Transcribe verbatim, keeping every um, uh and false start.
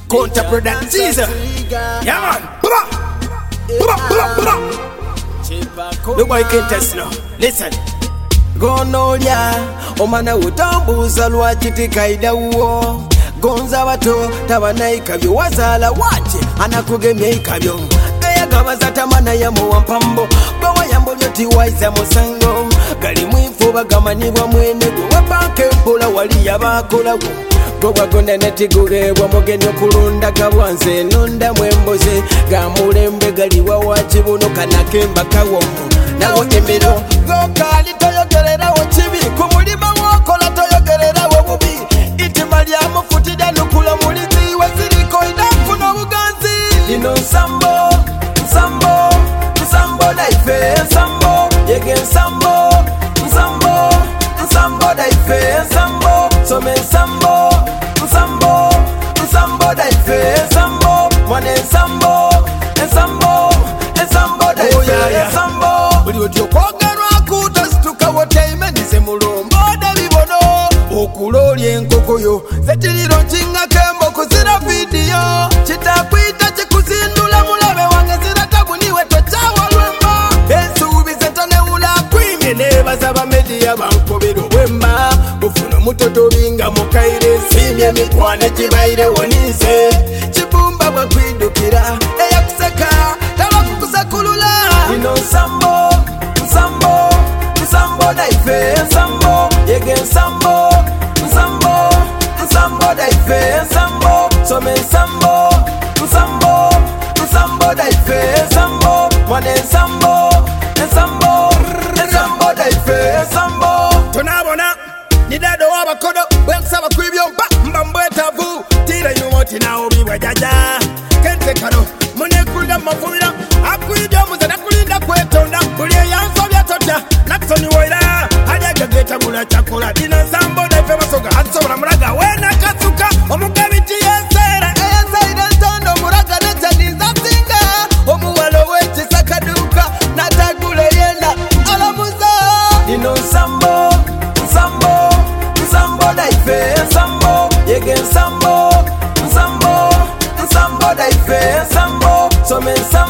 Counterproductive. Yeah, man. Pull up, pull up, pull up. The boy can't test now. Listen. Gonolya omana utambuza lwaki kaida uwo gonza bato tabanaikabyo wazala wache anakugemya ikabyo ayagabaza tamana ya muwampambo bawa yambo lyoti waiza musango gali mwifu bagamanibwa mwene gwe banke mpula wali yabakolawo gwa gondene tigugebwa mugeni okulunda gabwanze nonda mwemboze gamulembe gali wawachi buno kanakemba kawomu nawo emiro gokali toyogerera wochibi kumulima wokola toyogerera wobubi itima lya mufutida nukula mulizi waziriko idafu no buganzi ino sambo sambo sambo daife sambo yege sambo sambo sambo daife sambo some sambo sambo sambo daife sambo mwane sambo sambo sambo daife sambo buli otyo kwogerwa kutastuka wotaimenize mulombo dabibono okulolya enkokoyo zetiriro nkinga kembo kuzira vidiyo kitakwita kikuzindula mulabe wange zira tabuniwe tocawa lwemba ensuubi zetonewula kwimye nebaza bamediya bankobera obwemba bufuna mutotobinga mukaire simye mikwane kibaire wonize kibumba bwakwidukira eyakuseka tabakukusakulula ino sambo sambo sambo daife sambo yege sambo sambo sambo daife sambo some sambo sambo sambo daife sambo mwane sambo sambo sambo daife sambo tunabona ni dado wabakodo bwensaba kwibyomba mbambwetavu tira yumoti nawo bibwa jaja kente kano munekulida mafumira akwidya muzana kulinda kwetonda kuliye yansobya totya naksoni woira alyagageta bula chakola dina sambo daife masoga ansobola mulaga wena kasuka omugabiti yensera eyensaire ntondo mulaga nejaniza singa omuwalo wekisakaduka natagula yenda alamuza ino sambo sambo sambo daife sambo yege sambo sambo sambo daife sambo some sambo